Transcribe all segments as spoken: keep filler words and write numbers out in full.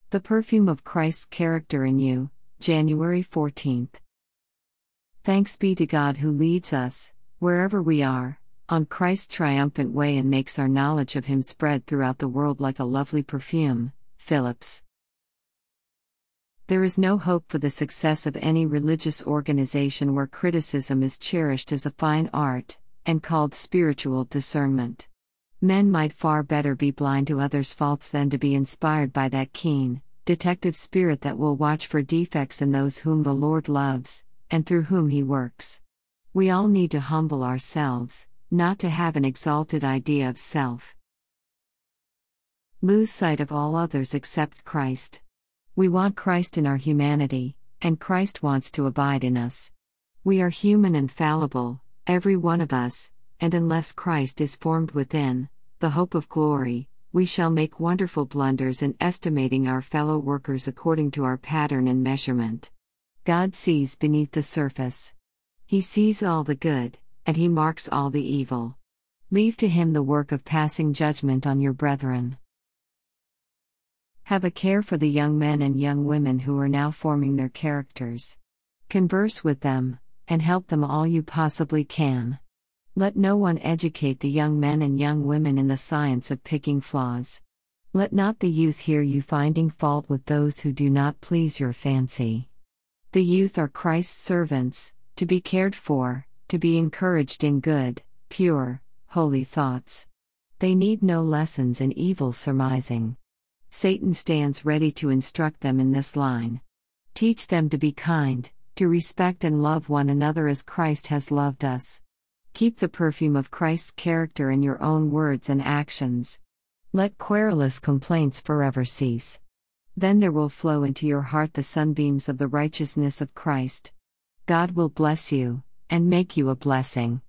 The perfume of Christ's character in you, January fourteenth. Thanks be to God who leads us, wherever we are, on Christ's triumphant way and makes our knowledge of Him spread throughout the world like a lovely perfume. Phillips. There is no hope for the success of any religious organization where criticism is cherished as a fine art, and called spiritual discernment. Men might far better be blind to others' faults than to be inspired by that keen, detective spirit that will watch for defects in those whom the Lord loves, and through whom He works. We all need to humble ourselves, not to have an exalted idea of self. Lose sight of all others except Christ. We want Christ in our humanity, and Christ wants to abide in us. We are human and fallible, every one of us, and unless Christ is formed within, the hope of glory, we shall make wonderful blunders in estimating our fellow workers according to our pattern and measurement. God sees beneath the surface. He sees all the good, and He marks all the evil. Leave to Him the work of passing judgment on your brethren. Have a care for the young men and young women who are now forming their characters. Converse with them, and help them all you possibly can. Let no one educate the young men and young women in the science of picking flaws. Let not the youth hear you finding fault with those who do not please your fancy. The youth are Christ's servants, to be cared for, to be encouraged in good, pure, holy thoughts. They need no lessons in evil surmising. Satan stands ready to instruct them in this line. Teach them to be kind, to respect and love one another as Christ has loved us. Keep the perfume of Christ's character in your own words and actions. Let querulous complaints forever cease. Then there will flow into your heart the sunbeams of the righteousness of Christ. God will bless you, and make you a blessing.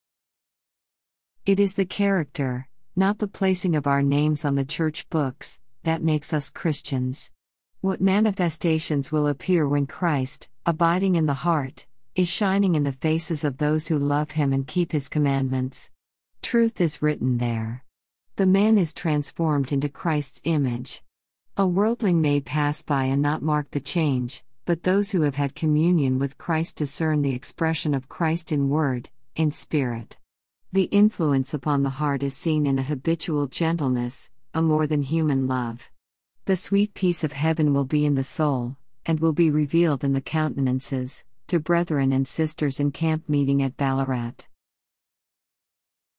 It is the character, not the placing of our names on the church books, that makes us Christians. What manifestations will appear when Christ, abiding in the heart, is shining in the faces of those who love Him and keep His commandments? Truth is written there. The man is transformed into Christ's image. A worldling may pass by and not mark the change, but those who have had communion with Christ discern the expression of Christ in word, in spirit. The influence upon the heart is seen in a habitual gentleness, a more than human love. The sweet peace of heaven will be in the soul, and will be revealed in the countenances, to brethren and sisters in camp meeting at Ballarat.